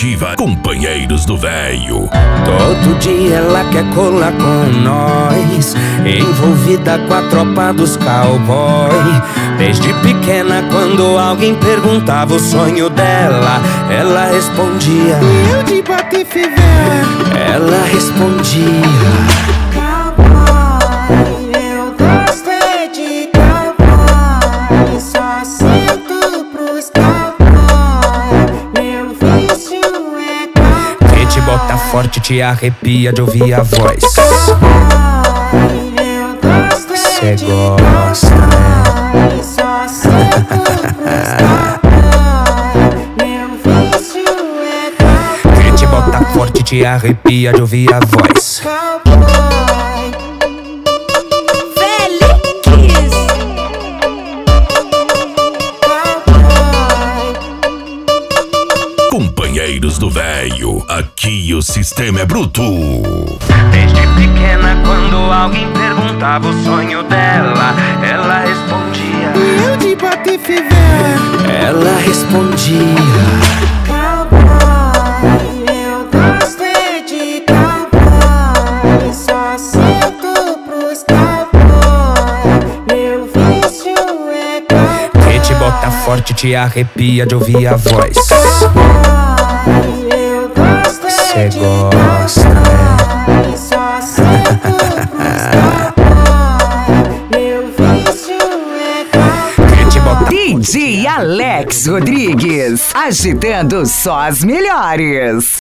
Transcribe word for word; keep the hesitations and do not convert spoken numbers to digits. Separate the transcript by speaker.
Speaker 1: Ativa, companheiros do véio.
Speaker 2: Todo dia ela quer colar com nós, envolvida com a tropa dos cowboy. Desde pequena, quando alguém perguntava o sonho dela, ela respondia:
Speaker 3: eu de Patife velho.
Speaker 2: Ela respondia:
Speaker 3: cowboy, eu gosto é de cowboy, só sinto pros cowboy, meu vício é cowboy.
Speaker 2: Quem te bota forte te arrepia de ouvir a voz.
Speaker 3: Cowboy, eu gosto é de
Speaker 2: gosta,
Speaker 3: cowboy, só sinto pros cowboy, meu vício é cowboy.
Speaker 2: Quem te bota forte te arrepia de ouvir a voz.
Speaker 1: Companheiros do véio, aqui o sistema é bruto.
Speaker 2: Desde pequena, quando alguém perguntava o sonho dela, ela respondia:
Speaker 3: eu de Patife velho.
Speaker 2: Ela respondia:
Speaker 3: cowboy, eu gosto é de cowboy, só sinto pros cowboy, meu vício é cowboy.
Speaker 2: Quem te bota forte te arrepia de ouvir a voz.
Speaker 3: Cowboy, eu gosto é de
Speaker 2: gosta,
Speaker 3: cowboy, só sinto pros cowboy, meu vício é cowboy.
Speaker 2: Quem te bota
Speaker 4: D J Alex Rodrigues, agitando só as melhores.